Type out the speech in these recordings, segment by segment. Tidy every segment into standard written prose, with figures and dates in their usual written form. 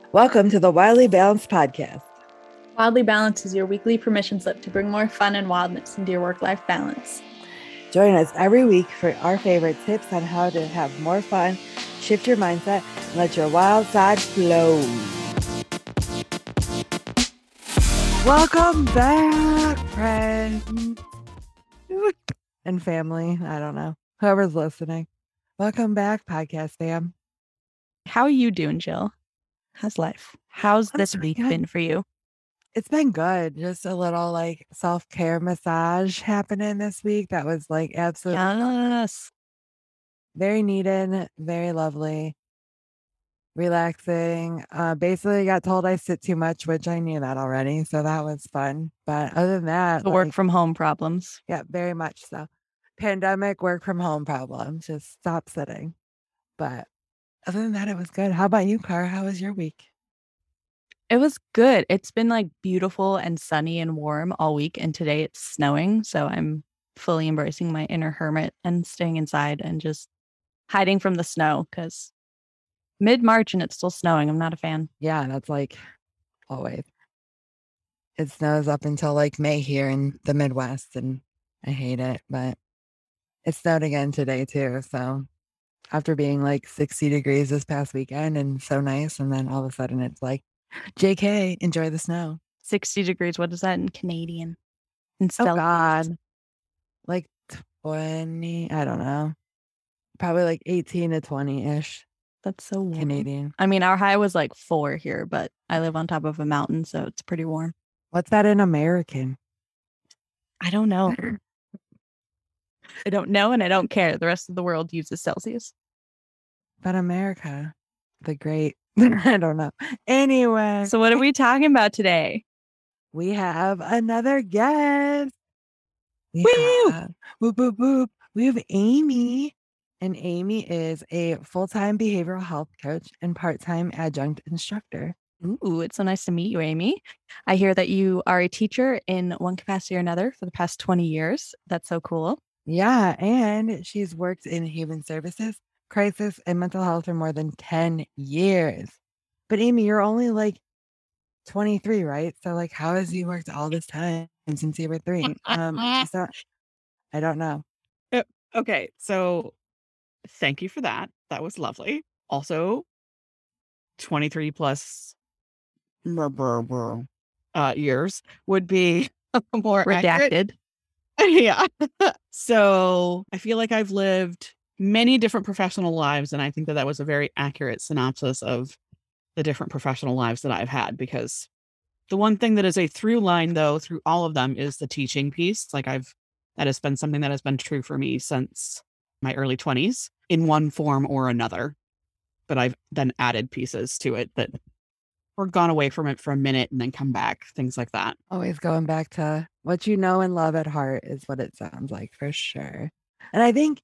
Welcome to the Wildly Balanced Podcast. Wildly Balanced is your weekly permission slip to bring more fun and wildness into your work-life balance. Join us every week for our favorite tips on how to have more fun, shift your mindset, and let your wild side flow. Welcome back, friends and family. I don't know. Whoever's listening. Welcome back, podcast fam. How are you doing, Jill? How's life? How's this week been for you? It's been good. Just a little self-care massage happening this week. That was absolutely very needed, very lovely, relaxing. Basically got told I sit too much, which I knew that already. So that was fun. But other than that, the work from home problems. Yeah, very much so. Pandemic work from home problems. Just stop sitting. But other than that, it was good. How about you, Cara? How was your week? It was good. It's been beautiful and sunny and warm all week. And today it's snowing. So I'm fully embracing my inner hermit and staying inside and just hiding from the snow because mid-March and it's still snowing. I'm not a fan. Yeah, that's always. It snows up until May here in the Midwest, and I hate it. But it snowed again today too. So after being 60 degrees this past weekend and so nice, and then all of a sudden it's JK, enjoy the snow. 60 degrees. What is that in Canadian? Oh God. 20, I don't know. Probably 18 to 20-ish. That's so warm. Canadian. I mean, our high was 4 here, but I live on top of a mountain, so it's pretty warm. What's that in American? I don't know. I don't know, and I don't care. The rest of the world uses Celsius. But America, the great, I don't know. Anyway. So what are we talking about today? We have another guest. We have Amy. And Amy is a full-time behavioral health coach and part-time adjunct instructor. Ooh, it's so nice to meet you, Amy. I hear that you are a teacher in one capacity or another for the past 20 years. That's so cool. Yeah, and she's worked in human services, crisis, and mental health for more than 10 years. But Amy, you're only 23, right? So how has you worked all this time since you were 3? So I don't know. Okay, so thank you for that. That was lovely. Also, 23 plus years would be more redacted. Yeah. So I feel like I've lived many different professional lives, and I think that was a very accurate synopsis of the different professional lives that I've had, because the one thing that is a through line, though, through all of them is the teaching piece. That has been something that has been true for me since my early 20s in one form or another. But I've then added pieces to it that or gone away from it for a minute and then come back, things like that. Always going back to what you know and love at heart is what it sounds like, for sure. And I think,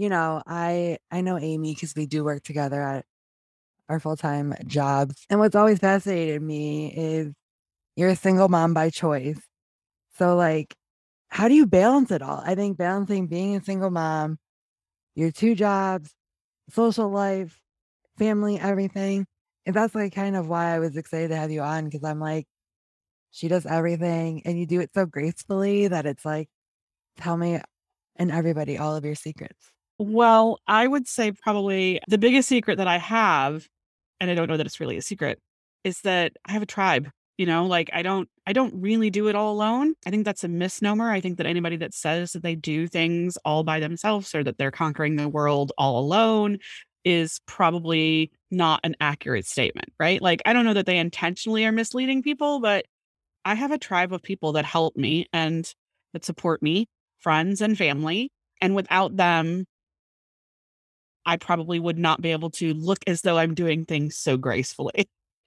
I know Amy because we do work together at our full-time jobs. And what's always fascinated me is you're a single mom by choice. So how do you balance it all? I think balancing being a single mom, your 2 jobs, social life, family, everything. And that's kind of why I was excited to have you on, because I'm she does everything and you do it so gracefully that it's tell me and everybody all of your secrets. Well, I would say probably the biggest secret that I have, and I don't know that it's really a secret, is that I have a tribe. I don't really do it all alone. I think that's a misnomer. I think that anybody that says that they do things all by themselves or that they're conquering the world all alone is probably not an accurate statement, right? I don't know that they intentionally are misleading people, but I have a tribe of people that help me and that support me, friends and family. And without them, I probably would not be able to look as though I'm doing things so gracefully.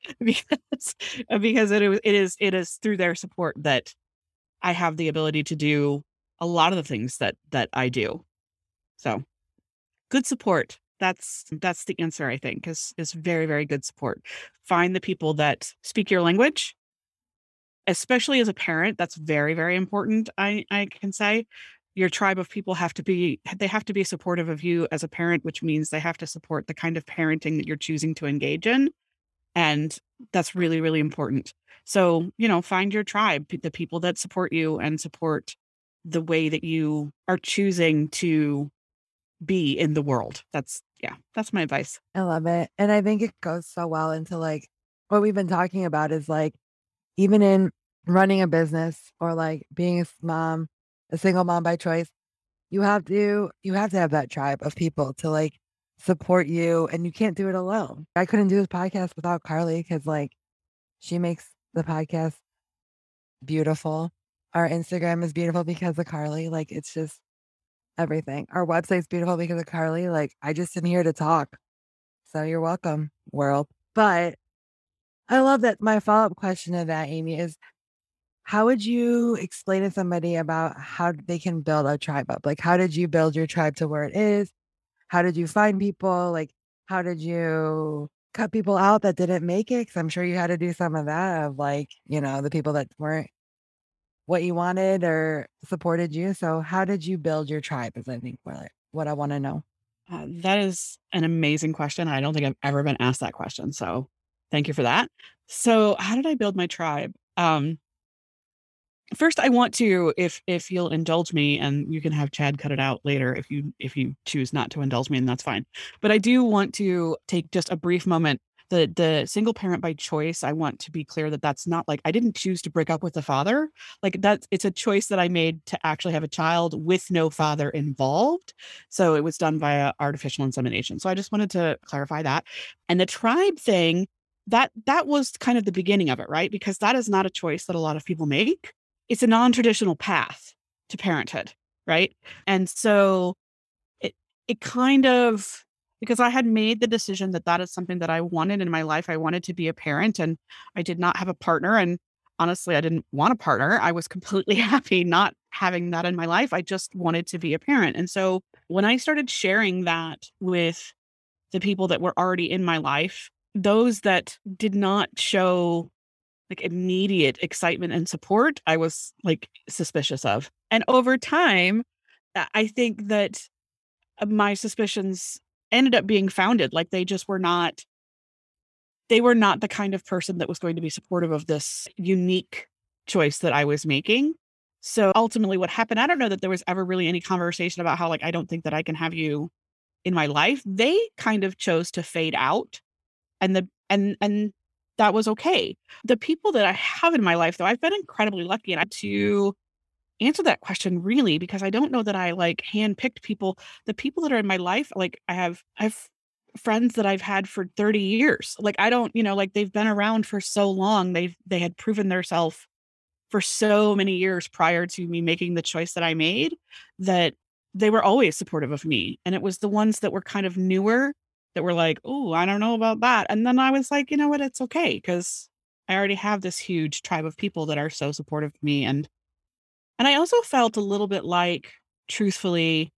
because it is through their support that I have the ability to do a lot of the things that I do. So good support. That's the answer, I think, is very, very good support. Find the people that speak your language, especially as a parent. That's very, very important. I can say your tribe of people have to be supportive of you as a parent, which means they have to support the kind of parenting that you're choosing to engage in. And that's really, really important. So, find your tribe, the people that support you and support the way that you are choosing to be in the world. That's my advice. I love it. And I think it goes so well into like what we've been talking about is like even in running a business or like being a single mom by choice, you have to have that tribe of people to like support you and you can't do it alone. I couldn't do this podcast without Carly because like she makes the podcast beautiful. Our Instagram is beautiful because of Carly. Like it's just everything. Our website's beautiful because of Carly. Like I just am here to talk. So you're welcome, world. But I love that my follow-up question to that, Amy, is how would you explain to somebody about how they can build a tribe up? Like how did you build your tribe to where it is? How did you find people? Like how did you cut people out that didn't make it? Because I'm sure you had to do some of that of like, the people that weren't what you wanted or supported you. So how did you build your tribe is I think what I want to know. That is an amazing question. I don't think I've ever been asked that question. So thank you for that. So how did I build my tribe? First, I want to, if you'll indulge me, and you can have Chad cut it out later if you choose not to indulge me, and that's fine. But I do want to take just a brief moment. The single parent by choice, I want to be clear that that's not like I didn't choose to break up with the father. Like it's a choice that I made to actually have a child with no father involved. So it was done via artificial insemination. So I just wanted to clarify that. And the tribe thing, that was kind of the beginning of it, right? Because that is not a choice that a lot of people make. It's a non-traditional path to parenthood, right? And so it kind of, because I had made the decision that that is something that I wanted in my life. I wanted to be a parent and I did not have a partner. And honestly, I didn't want a partner. I was completely happy not having that in my life. I just wanted to be a parent. And so when I started sharing that with the people that were already in my life, those that did not show like immediate excitement and support, I was like suspicious of. And over time, I think that my suspicions ended up being founded. Like they were not the kind of person that was going to be supportive of this unique choice that I was making. So ultimately what happened, I don't know that there was ever really any conversation about how like, I don't think that I can have you in my life. They kind of chose to fade out and that was okay. The people that I have in my life, though, I've been incredibly lucky. And to answer that question, really, because I don't know that I like handpicked people. The people that are in my life, like I've friends that I've had for 30 years. Like I don't, like they've been around for so long. They had proven themselves for so many years prior to me making the choice that I made that they were always supportive of me. And it was the ones that were kind of newer that were like, oh, I don't know about that. And then I was like, you know what? It's okay because I already have this huge tribe of people that are so supportive of me. And I also felt a little bit like, truthfully,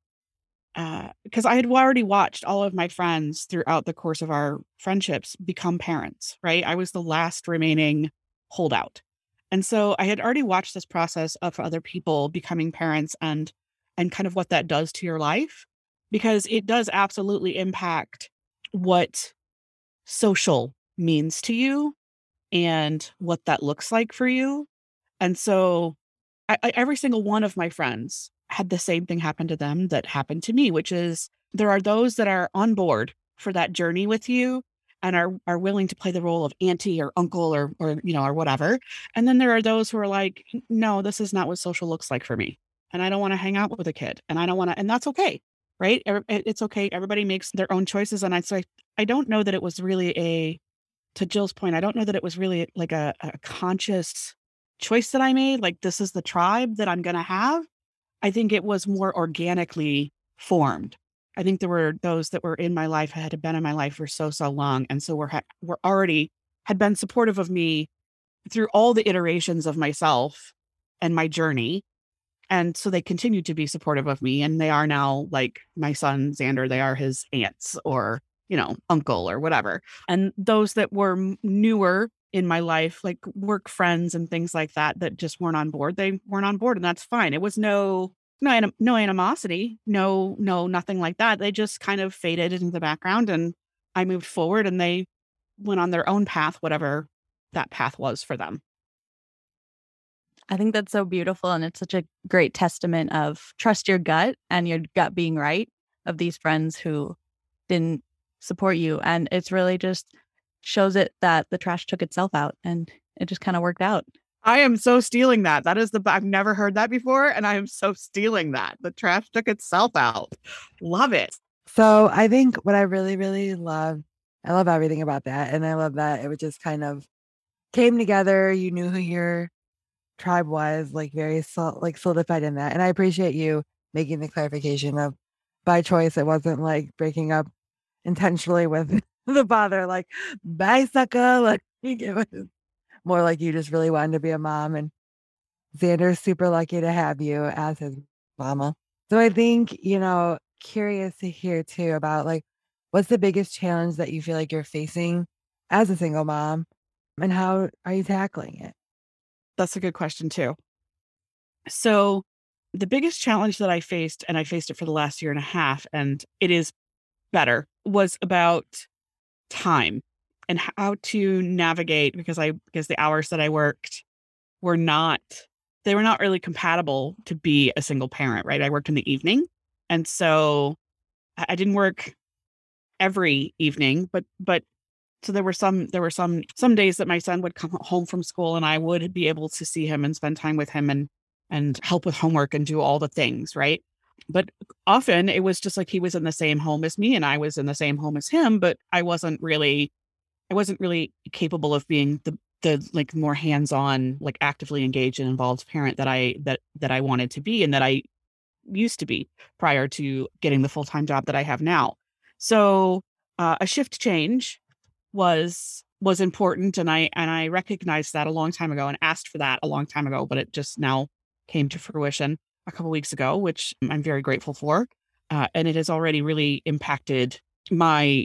because I had already watched all of my friends throughout the course of our friendships become parents, right? I was the last remaining holdout. And so I had already watched this process of other people becoming parents and kind of what that does to your life, because it does absolutely impact what social means to you and what that looks like for you. And so every single one of my friends had the same thing happen to them that happened to me, which is there are those that are on board for that journey with you and are willing to play the role of auntie or uncle or or whatever. And then there are those who are like, no, this is not what social looks like for me. And I don't want to hang out with a kid and I don't want to, and that's okay. Right. It's okay. Everybody makes their own choices. And I don't know that it was really to Jill's point, I don't know that it was really like a conscious choice that I made. Like, this is the tribe that I'm going to have. I think it was more organically formed. I think there were those that were in my life, had been in my life for so long. And so were already had been supportive of me through all the iterations of myself and my journey. And so they continue to be supportive of me. And they are now like my son, Xander, they are his aunts or, uncle or whatever. And those that were newer in my life, like work friends and things like that, that just weren't on board, they weren't on board. And that's fine. It was no animosity, nothing like that. They just kind of faded into the background and I moved forward and they went on their own path, whatever that path was for them. I think that's so beautiful. And it's such a great testament of trust your gut and your gut being right of these friends who didn't support you. And it's really just shows it that the trash took itself out and it just kind of worked out. I am so stealing that. I've never heard that before. And I am so stealing that. The trash took itself out. Love it. So I think what I really, really love, I love everything about that. And I love that it would just kind of came together. You knew who your tribe was, like very solidified in that. And I appreciate you making the clarification of by choice. It wasn't like breaking up intentionally with the father, like bye sucker. Like it was more like you just really wanted to be a mom. And Xander's super lucky to have you as his mama. So I think, curious to hear too about like what's the biggest challenge that you feel like you're facing as a single mom and how are you tackling it? That's a good question too. So the biggest challenge that I faced, and I faced it for the last year and a half, and it is better, was about time and how to navigate because the hours that I worked were not really compatible to be a single parent, right? I worked in the evening. And so I didn't work every evening, but so there were some days that my son would come home from school and I would be able to see him and spend time with him and help with homework and do all the things, right? But often it was just like he was in the same home as me and I was in the same home as him, but I wasn't really capable of being the like more hands-on, like actively engaged and involved parent that I wanted to be and that I used to be prior to getting the full-time job that I have now. So a shift change was important, and I recognized that a long time ago and asked for that a long time ago, but it just now came to fruition a couple weeks ago, which I'm very grateful for, and it has already really impacted my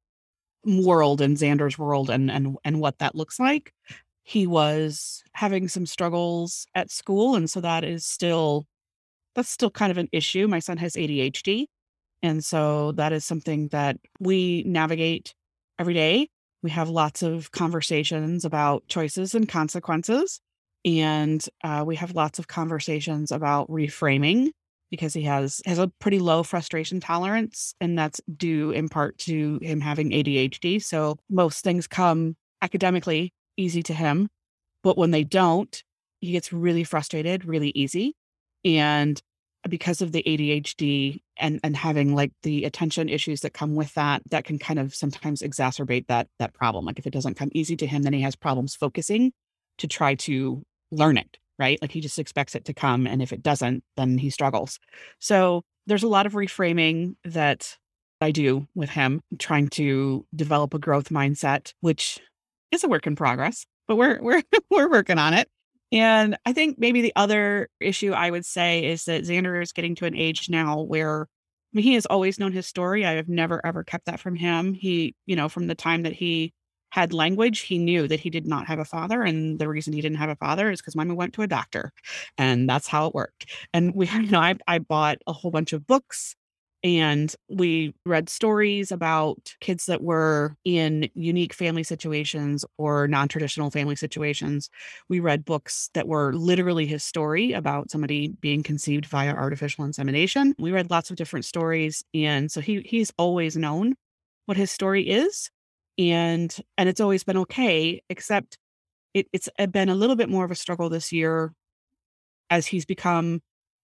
world and Xander's world and what that looks like. He was having some struggles at school, and so that's still kind of an issue. My son has ADHD, and so that is something that we navigate every day. We have lots of conversations about choices and consequences, and we have lots of conversations about reframing because he has a pretty low frustration tolerance, and that's due in part to him having ADHD. So most things come academically easy to him, but when they don't, he gets really frustrated really easy. And because of the ADHD and having like the attention issues that come with that can kind of sometimes exacerbate that problem. Like if it doesn't come easy to him, then he has problems focusing to try to learn it, right? Like he just expects it to come. And if it doesn't, then he struggles. So there's a lot of reframing that I do with him, trying to develop a growth mindset, which is a work in progress, but we're we're working on it. And I think maybe the other issue I would say is that Xander is getting to an age now where, I mean, he has always known his story. I have never, ever kept that from him. He, from the time that he had language, he knew that he did not have a father. And the reason he didn't have a father is because Mama went to a doctor, and that's how it worked. And I bought a whole bunch of books, and we read stories about kids that were in unique family situations or non-traditional family situations. We read books that were literally his story about somebody being conceived via artificial insemination. We read lots of different stories. And so he's always known what his story is. And it's always been okay, except it's been a little bit more of a struggle this year as he's become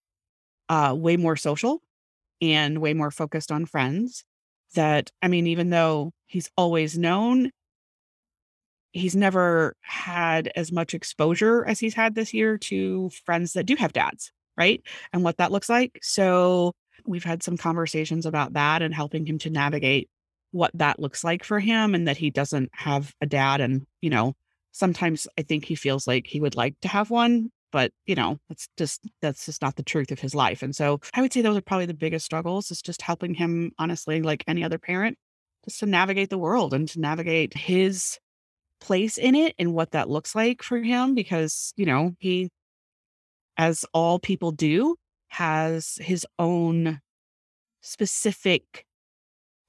way more social and way more focused on friends. That, I mean, even though he's always known, he's never had as much exposure as he's had this year to friends that do have dads, right? And what that looks like. So we've had some conversations about that and helping him to navigate what that looks like for him, and that he doesn't have a dad. And, sometimes I think he feels like he would like to have one, but that's just not the truth of his life. And so I would say those are probably the biggest struggles, is just helping him, honestly, like any other parent, just to navigate the world and to navigate his place in it and what that looks like for him. Because, he, as all people do, has his own specific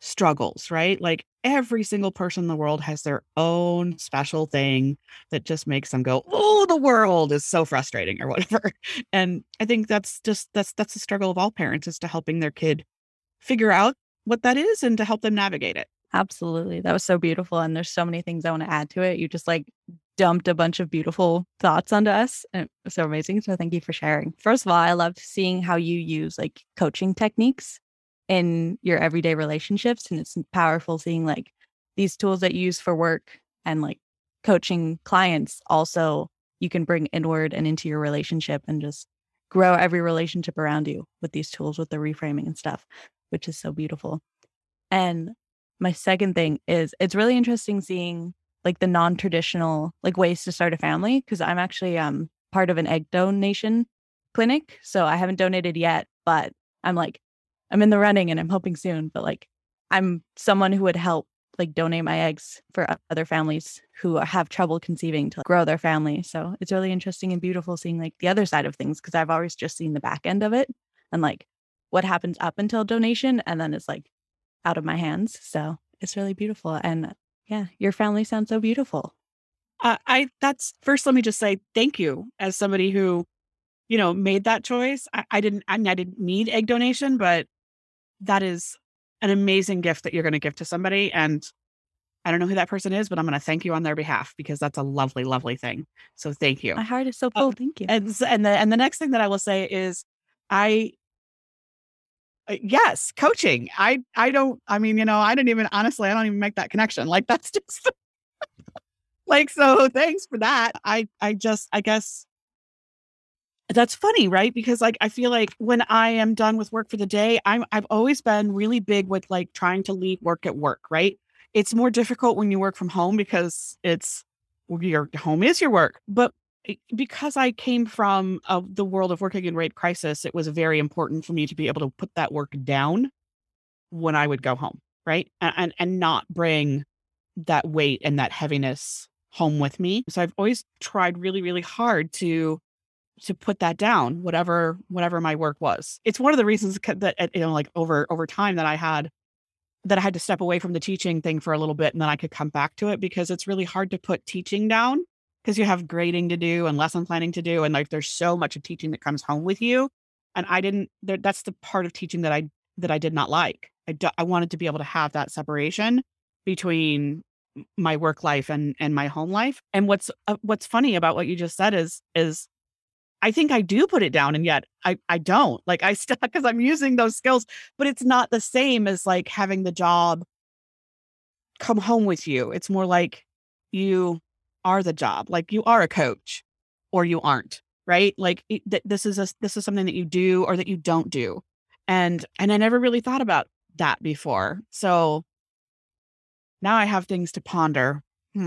struggles, right? Like every single person in the world has their own special thing that just makes them go, "Oh, the world is so frustrating," or whatever. And I think that's the struggle of all parents, is to helping their kid figure out what that is and to help them navigate it. Absolutely. That was so beautiful. And there's so many things I want to add to it. You just like dumped a bunch of beautiful thoughts onto us. And it was so amazing. So thank you for sharing. First of all, I loved seeing how you use like coaching techniques in your everyday relationships. And it's powerful seeing like these tools that you use for work and like coaching clients also you can bring inward and into your relationship and just grow every relationship around you with these tools with the reframing and stuff, which is so beautiful. And my second thing is it's really interesting seeing like the non-traditional like ways to start a family because I'm actually part of an egg donation clinic. So I haven't donated yet, but I'm in the running and I'm hoping soon. But like I'm someone who would help like donate my eggs for other families who have trouble conceiving to grow their family. So it's really interesting and beautiful seeing like the other side of things because I've always just seen the back end of it and like what happens up until donation and then it's like out of my hands. So it's really beautiful. And yeah, your family sounds so beautiful. That's first, let me just say thank you as somebody who, made that choice. I didn't need egg donation, but that is an amazing gift that you're going to give to somebody. And I don't know who that person is, but I'm going to thank you on their behalf because that's a lovely, lovely thing. So thank you. My heart is so full. Thank you. And the next thing that I will say is yes, coaching. I didn't even, honestly, I don't even make that connection. Like that's just like, so thanks for that. I guess that's funny, right? Because like, I feel like when I am done with work for the day, I've always been really big with like trying to leave work at work, right? It's more difficult when you work from home because your home is your work. But because I came from the world of working in rape crisis, it was very important for me to be able to put that work down when I would go home, right? And not bring that weight and that heaviness home with me. So I've always tried really, really hard to put that down, whatever my work was. It's one of the reasons that like over time that I had to step away from the teaching thing for a little bit and then I could come back to it because it's really hard to put teaching down because you have grading to do and lesson planning to do and like there's so much of teaching that comes home with you. And that's the part of teaching that I did not like. I wanted to be able to have that separation between my work life and my home life. And what's funny about what you just said is I think I do put it down and yet I don't. Like I still, because I'm using those skills, but it's not the same as like having the job come home with you. It's more like you are the job, like you are a coach or you aren't, right? Like this is something that you do or that you don't do. And I never really thought about that before. So now I have things to ponder.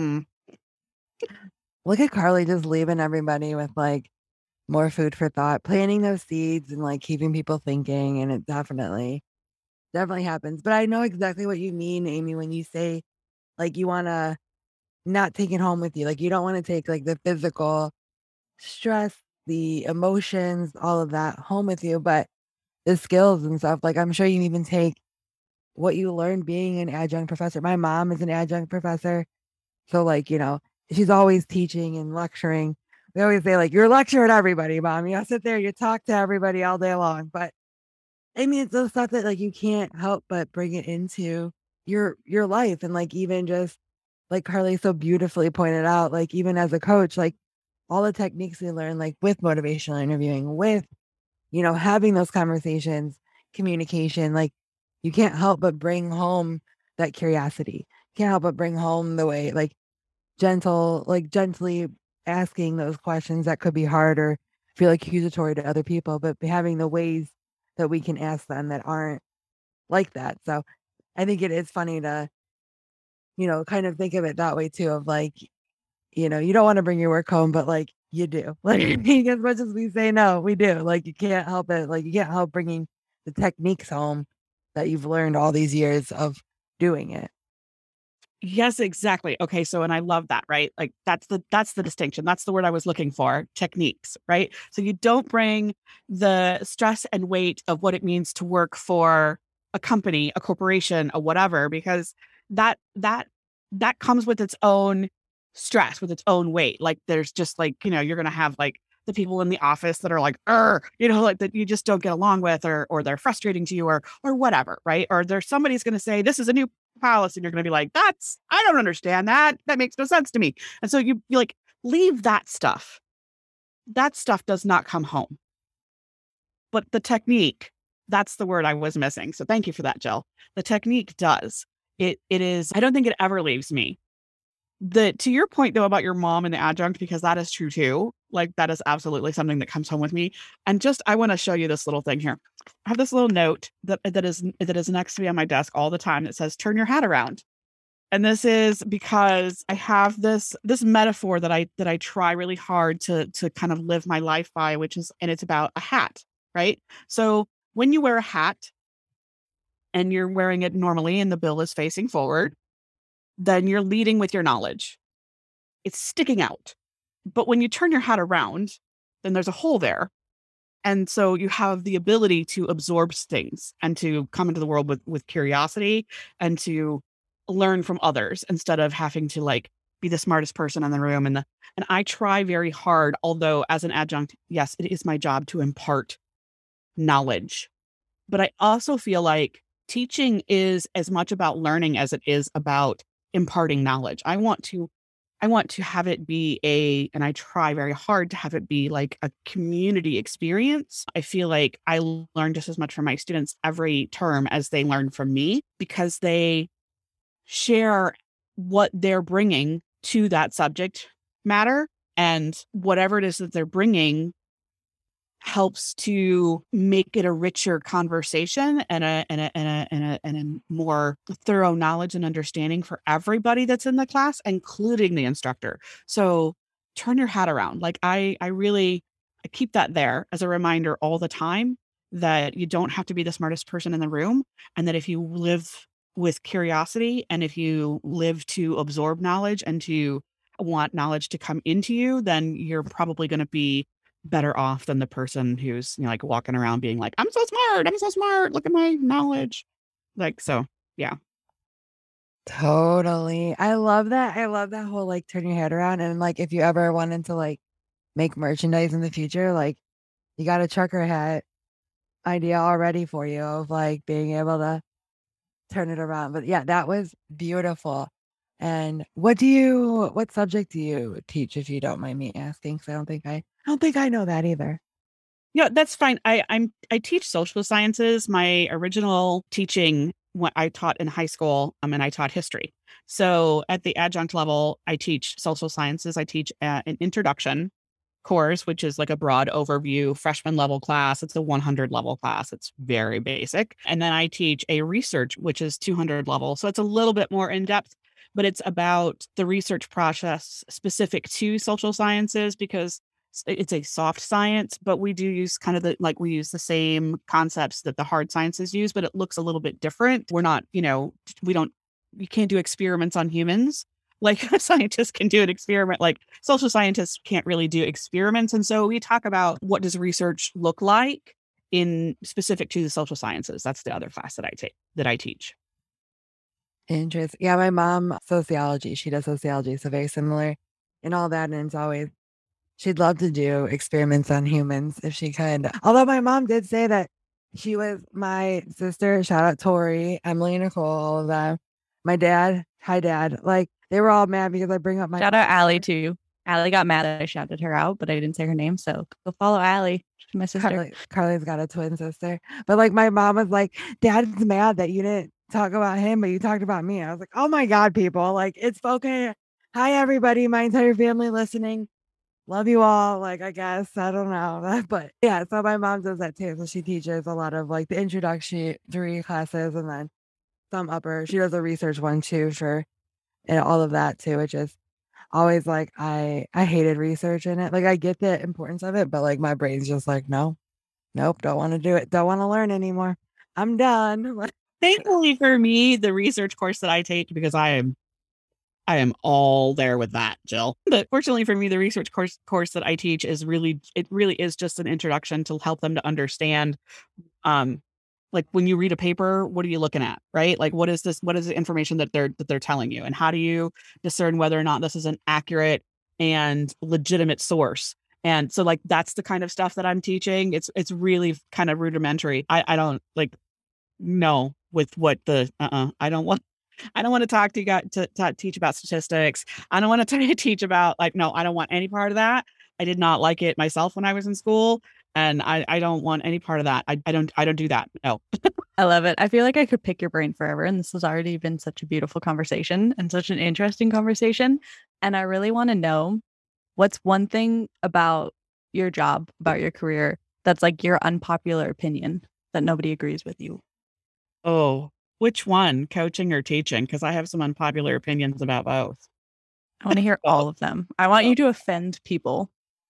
Look at Carly just leaving everybody with like more food for thought, planting those seeds and like keeping people thinking. And it definitely happens. But I know exactly what you mean, Amy, when you say like you want to not take it home with you. Like you don't want to take like the physical stress, the emotions, all of that home with you, but the skills and stuff. Like I'm sure you even take what you learned being an adjunct professor. My mom is an adjunct professor. So like, she's always teaching and lecturing. We always say like, you're lecturing everybody, mom. You sit there, you talk to everybody all day long. But I mean, it's the stuff that like you can't help but bring it into your life. And like even just like Carly so beautifully pointed out, like even as a coach, like all the techniques we learn, like with motivational interviewing, with, having those conversations, communication, like you can't help but bring home that curiosity. Can't help but bring home the way, like gently asking those questions that could be hard or feel accusatory to other people, but having the ways that we can ask them that aren't like that. So I think it is funny to, kind of think of it that way too, of like, you don't want to bring your work home, but like you do. Like as much as we say no, we do. Like you can't help it. Like you can't help bringing the techniques home that you've learned all these years of doing it. Yes, exactly. Okay. So, and I love that, right? Like that's the distinction. That's the word I was looking for, techniques, right? So you don't bring the stress and weight of what it means to work for a company, a corporation, a whatever, because that comes with its own stress, with its own weight. Like there's just like, you're going to have like the people in the office that are like, like that you just don't get along with, or they're frustrating to you, or whatever, right? Or there's somebody's going to say, this is a new policy, and you're going to be like, I don't understand that. That makes no sense to me. And so you like leave that stuff. That stuff does not come home. But the technique, that's the word I was missing. So thank you for that, Jill. The technique does. It is, I don't think it ever leaves me. To your point though about your mom and the adjunct, because that is true too. Like that is absolutely something that comes home with me. And I want to show you this little thing here. I have this little note that is next to me on my desk all the time that says, turn your hat around. And this is because I have this metaphor that I try really hard to kind of live my life by, and it's about a hat, right? So when you wear a hat and you're wearing it normally and the bill is facing forward, then you're leading with your knowledge. It's sticking out. But when you turn your hat around, then there's a hole there. And so you have the ability to absorb things and to come into the world with curiosity and to learn from others instead of having to like be the smartest person in the room. And I try very hard, although as an adjunct, yes, it is my job to impart knowledge. But I also feel like teaching is as much about learning as it is about imparting knowledge. I want to have it be and I try very hard to have it be like a community experience. I feel like I learn just as much from my students every term as they learn from me, because they share what they're bringing to that subject matter, and whatever it is that they're bringing helps to make it a richer conversation and a more thorough knowledge and understanding for everybody that's in the class, including the instructor. So turn your hat around. Like I keep that there as a reminder all the time that you don't have to be the smartest person in the room, and that if you live with curiosity and if you live to absorb knowledge and to want knowledge to come into you, then you're probably going to be better off than the person who's like walking around being like, I'm so smart, look at my knowledge. Like, so yeah. Totally. I love that. I love that whole like turn your head around. And like if you ever wanted to like make merchandise in the future, like you got a trucker hat idea already for you of like being able to turn it around. But yeah, that was beautiful. And what subject do you teach, if you don't mind me asking? So I don't think I know that either. Yeah, that's fine. I teach social sciences. My original teaching, what I taught in high school, and I taught history. So at the adjunct level, I teach social sciences. I teach an introduction course, which is like a broad overview freshman level class. It's a 100 level class. It's very basic. And then I teach a research, which is 200 level. So it's a little bit more in depth, but it's about the research process specific to social sciences, because it's a soft science, but we do use we use the same concepts that the hard sciences use, but it looks a little bit different. We're not, you can't do experiments on humans like scientists can do an experiment. Like social scientists can't really do experiments. And so we talk about what does research look like in specific to the social sciences. That's the other class that I teach. Interesting. Yeah, my mom, sociology. She does sociology, so very similar in all that. And it's always, she'd love to do experiments on humans if she could. Although my mom did say that she was my sister, shout out Tori, Emily, Nicole, all of them. My dad, hi dad. Like they were all mad because I bring up my shout out Allie too. Allie got mad that I shouted her out, but I didn't say her name. So go follow Allie. She's my sister. Carly's got a twin sister. But like my mom was like, Dad's mad that you didn't talk about him, but you talked about me. I was like, oh my God, people. Like it's okay. Hi everybody, my entire family listening. Love you all. Like, I guess, I don't know. But yeah, so my mom does that too. So she teaches a lot of like the introductory classes, and then some upper. She does a research one too and all of that too, which is always like, I hated research in it. Like I get the importance of it, but like my brain's just like, nope, don't want to do it. Don't want to learn anymore. I'm done. Thankfully for me, the research course that I take, because I am all there with that, Jill. But fortunately for me, the research course that I teach is really is just an introduction to help them to understand like when you read a paper, what are you looking at, right? Like, what is this? What is the information that they're telling you? And how do you discern whether or not this is an accurate and legitimate source? And so like, that's the kind of stuff that I'm teaching. It's really kind of rudimentary. I don't like know with what the, I don't want to talk to you guys to teach about statistics. I don't want to teach about like, no, I don't want any part of that. I did not like it myself when I was in school. And I don't want any part of that. I don't do that. No. I love it. I feel like I could pick your brain forever. And this has already been such a beautiful conversation and such an interesting conversation. And I really want to know what's one thing about your job, about your career, that's like your unpopular opinion that nobody agrees with you. Oh, which one? Coaching or teaching? Because I have some unpopular opinions about both. I want to hear all of them. I want you to offend people.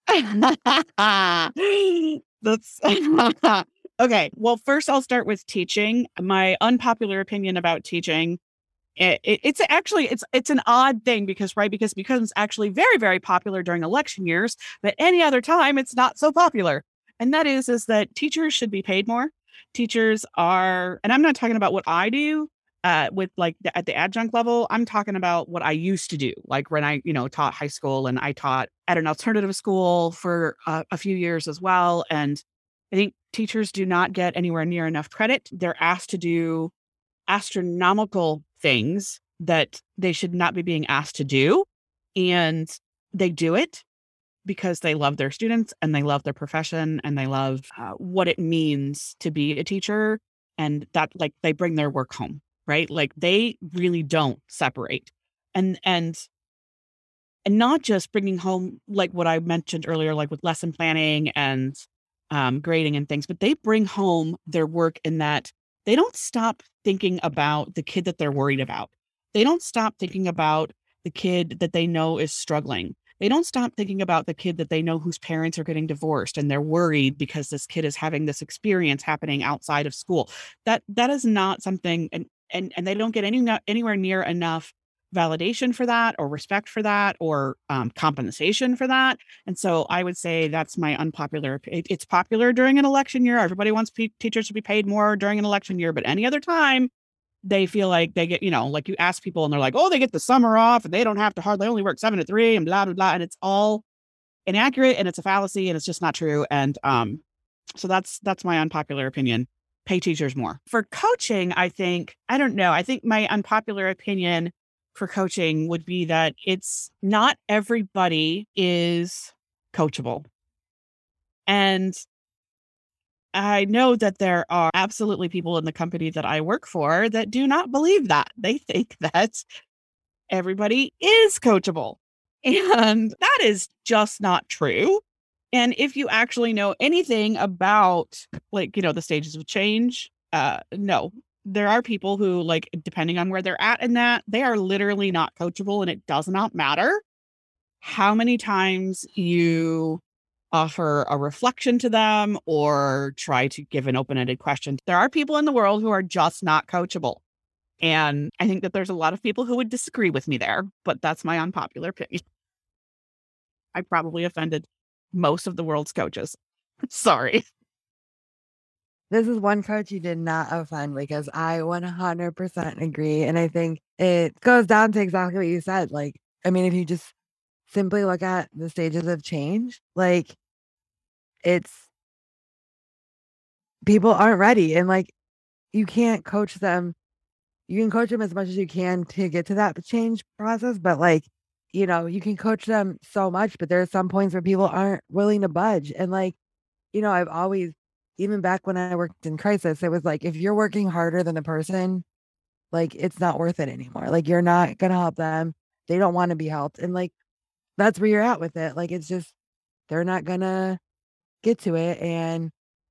That's okay. Well, first I'll start with teaching. My unpopular opinion about teaching. It's actually it's an odd thing because it becomes actually very, very popular during election years, but any other time it's not so popular. And that is that teachers should be paid more. Teachers are, and I'm not talking about what I do with like at the adjunct level. I'm talking about what I used to do, like when I taught high school, and I taught at an alternative school for a few years as well. And I think teachers do not get anywhere near enough credit. They're asked to do astronomical things that they should not be being asked to do. And they do it because they love their students and they love their profession and they love what it means to be a teacher. And that like they bring their work home, right? Like they really don't separate. And not just bringing home like what I mentioned earlier, like with lesson planning and grading and things, but they bring home their work in that they don't stop thinking about the kid that they're worried about. They don't stop thinking about the kid that they know is struggling. They don't stop thinking about the kid that they know whose parents are getting divorced and they're worried because this kid is having this experience happening outside of school. That is not something, and they don't get anywhere near enough validation for that or respect for that or compensation for that. And so I would say that's my unpopular. It's popular during an election year. Everybody wants teachers to be paid more during an election year, but any other time they feel like they get, like you ask people and they're like, oh, they get the summer off and they don't have to they only work 7 to 3 and blah, blah, blah. And it's all inaccurate and it's a fallacy and it's just not true. And so that's my unpopular opinion. Pay teachers more. For coaching, I think my unpopular opinion for coaching would be that it's not everybody is coachable. And I know that there are absolutely people in the company that I work for that do not believe that. They think that everybody is coachable. And that is just not true. And if you actually know anything about the stages of change, no, there are people who like, depending on where they're at in that, they are literally not coachable, and it does not matter how many times you offer a reflection to them or try to give an open-ended question. There are people in the world who are just not coachable. And I think that there's a lot of people who would disagree with me there, but that's my unpopular opinion. I probably offended most of the world's coaches. Sorry. This is one coach you did not offend because I 100% agree. And I think it goes down to exactly what you said. Like, I mean, if you just simply look at the stages of change, like it's people aren't ready, and like you can't coach them. You can coach them as much as you can to get to that change process, but like, you can coach them so much, but there are some points where people aren't willing to budge. And like, I've always, even back when I worked in crisis, it was like, if you're working harder than the person, like it's not worth it anymore. Like you're not going to help them. They don't want to be helped. And like, that's where you're at with it. Like, it's just, they're not going to get to it. And,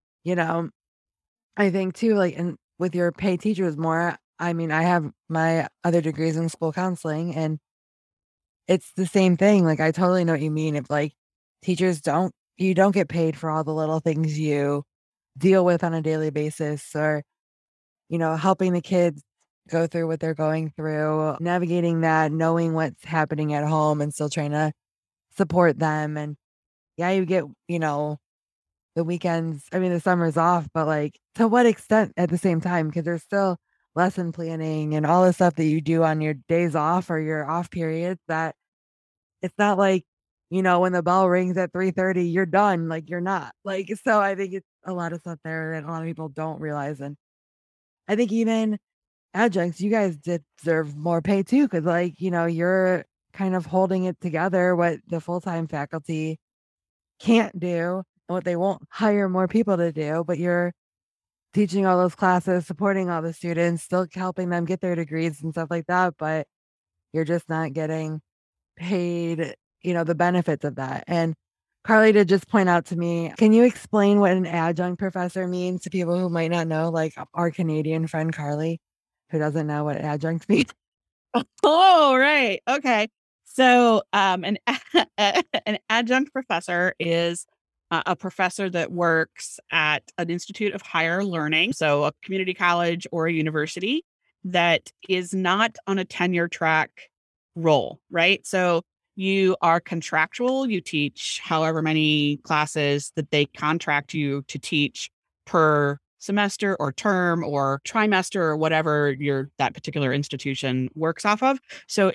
I think too, like, and with your pay teachers more, I mean, I have my other degrees in school counseling, and it's the same thing. Like, I totally know what you mean. If like teachers you don't get paid for all the little things you deal with on a daily basis, or, helping the kids go through what they're going through, navigating that, knowing what's happening at home and still trying to support them. And yeah, you get, the weekends, I mean, the summer's off, but like to what extent at the same time? Because there's still lesson planning and all the stuff that you do on your days off or your off periods that it's not like, when the bell rings at 3:30, you're done. Like you're not. Like, so I think it's a lot of stuff there and a lot of people don't realize. And I think even adjuncts, you guys deserve more pay too, because like, you're kind of holding it together what the full-time faculty can't do and what they won't hire more people to do, but you're teaching all those classes, supporting all the students, still helping them get their degrees and stuff like that, but you're just not getting paid, the benefits of that. And Carly did just point out to me, can you explain what an adjunct professor means to people who might not know, like our Canadian friend Carly, who doesn't know what adjunct means? Oh, right. Okay. So, an adjunct professor is a professor that works at an institute of higher learning, so a community college or a university that is not on a tenure track role, right? So you are contractual, you teach however many classes that they contract you to teach per semester or term or trimester or whatever that particular institution works off of. So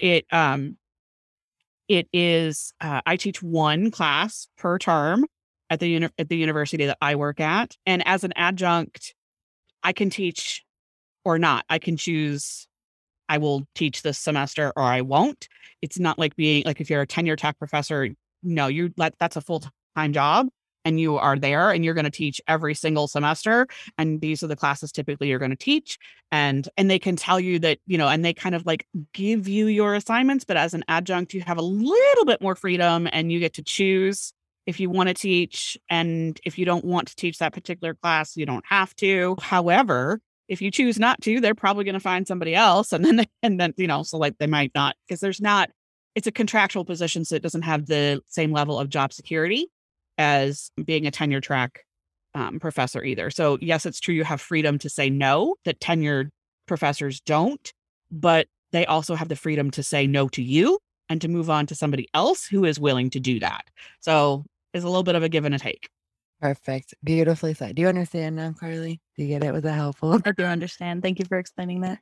it is I teach one class per term at the university that I work at, and as an adjunct, I can teach or not. I can choose. I will teach this semester or I won't. It's not like being like if you're a tenure track professor. No, that's a full time job, and you are there and you're going to teach every single semester, and these are the classes typically you're going to teach, and they can tell you that, and they kind of like give you your assignments, but as an adjunct you have a little bit more freedom and you get to choose if you want to teach, and if you don't want to teach that particular class you don't have to. However, if you choose not to, they're probably going to find somebody else, and then so like they might not, because it's a contractual position, so it doesn't have the same level of job security as being a tenure track professor either. So yes, it's true, you have freedom to say no that tenured professors don't, but they also have the freedom to say no to you and to move on to somebody else who is willing to do that. So it's a little bit of a give and a take. Perfect. Beautifully said. Do you understand now, Carly? Do you get it? Was it helpful? I do understand. Thank you for explaining that.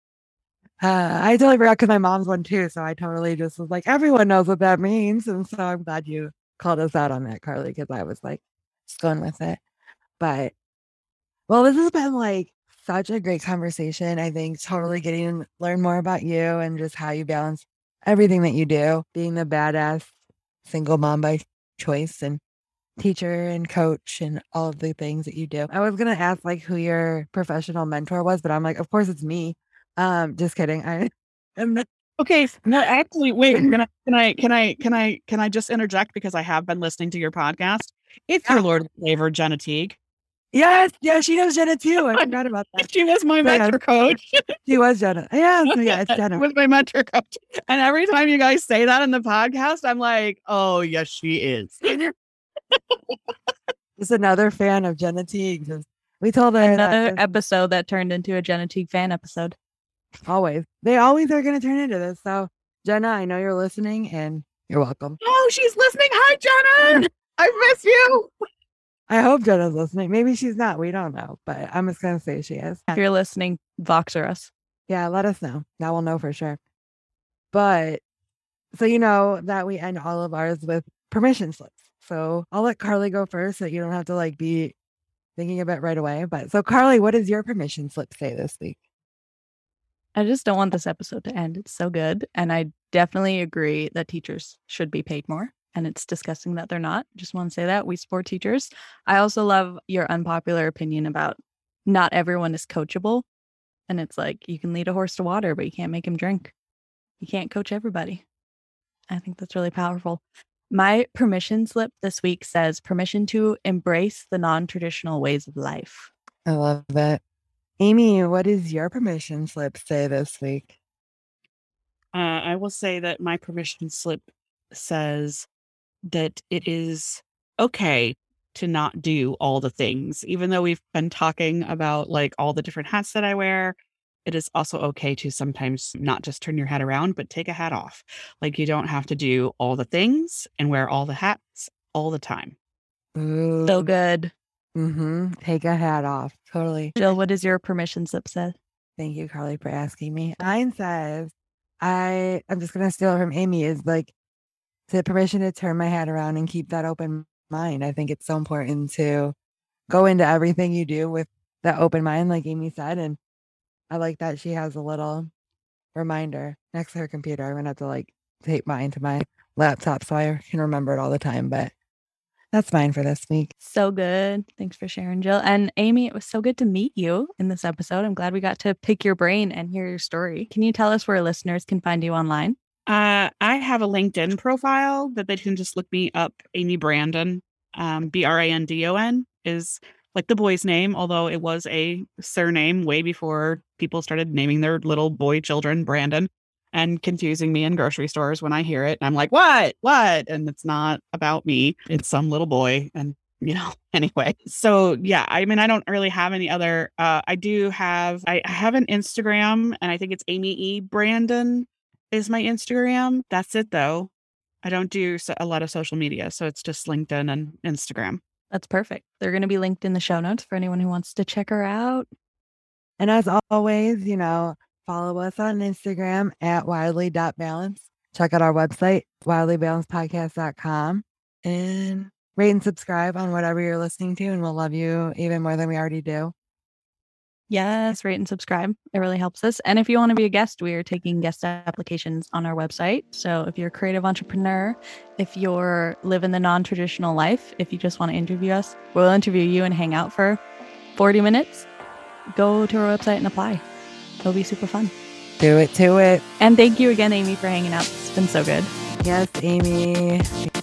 I totally forgot because my mom's one too. So I totally just was like, everyone knows what that means. And so I'm glad you called us out on that, Carly, because I was like, just going with it. But, well, this has been like such a great conversation. I think totally getting to learn more about you and just how you balance everything that you do, being the badass single mom by choice and teacher and coach and all of the things that you do. I was gonna ask like who your professional mentor was, but I'm like, of course it's me. Just kidding. I am not. Okay, no, actually, wait. Can I just interject because I have been listening to your podcast? It's your Lord and Savior, Jenna Teague. Yes, yeah, she knows Jenna too. I forgot about that. She was my mentor coach. She was Jenna. Yeah, so yeah, it's Jenna. Was my mentor coach. And every time you guys say that in the podcast, I'm like, oh yes, she is. Just another fan of Jenna Teague. We told her another episode that turned into a Jenna Teague fan episode. Always. They always are going to turn into this. So, Jenna, I know you're listening and you're welcome. Oh, she's listening. Hi, Jenna. I miss you. I hope Jenna's listening. Maybe she's not. We don't know. But I'm just going to say she is. If you're listening, Voxer us. Yeah, let us know. Now we'll know for sure. But so you know that we end all of ours with permission slips. So I'll let Carly go first so you don't have to like be thinking of it right away. But so Carly, what does your permission slip say this week? I just don't want this episode to end. It's so good. And I definitely agree that teachers should be paid more. And it's disgusting that they're not. Just want to say that. We support teachers. I also love your unpopular opinion about not everyone is coachable. And it's like you can lead a horse to water, but you can't make him drink. You can't coach everybody. I think that's really powerful. My permission slip this week says permission to embrace the non-traditional ways of life. I love that. Amy, what does your permission slip say this week? I will say that my permission slip says that it is okay to not do all the things. Even though we've been talking about like all the different hats that I wear, it is also okay to sometimes not just turn your hat around, but take a hat off. Like you don't have to do all the things and wear all the hats all the time. Ooh. So good. Take a hat off. Totally. Jill, what does your permission slip say? Thank you, Carly, for asking me. Mine says, I'm just going to steal it from Amy, is like, the permission to turn my head around and keep that open mind. I think it's so important to go into everything you do with that open mind, like Amy said. And I like that she has a little reminder next to her computer. I'm going to have to like tape mine to my laptop so I can remember it all the time. But that's mine for this week. So good. Thanks for sharing, Jill. And Amy, it was so good to meet you in this episode. I'm glad we got to pick your brain and hear your story. Can you tell us where listeners can find you online? I have a LinkedIn profile that they can just look me up. Amy Brandon, Brandon is like the boy's name, although it was a surname way before people started naming their little boy children Brandon and confusing me in grocery stores when I hear it. And I'm like, what? And it's not about me. It's some little boy. And, anyway. So, yeah, I mean, I don't really have any other. I have an Instagram, and I think it's Amy E. Brandon is my Instagram. That's it, though. I don't do a lot of social media. So it's just LinkedIn and Instagram. That's perfect. They're going to be linked in the show notes for anyone who wants to check her out. And as always, follow us on Instagram at wildly.balance. Check out our website, wildlybalancedpodcast.com, and rate and subscribe on whatever you're listening to. And we'll love you even more than we already do. Yes, rate and subscribe. It really helps us. And if you want to be a guest, we are taking guest applications on our website. So if you're a creative entrepreneur, if you're living the non-traditional life, if you just want to interview us, we'll interview you and hang out for 40 minutes. Go to our website and apply. It'll be super fun. Do it. And thank you again, Amy, for hanging out. It's been so good. Yes, Amy.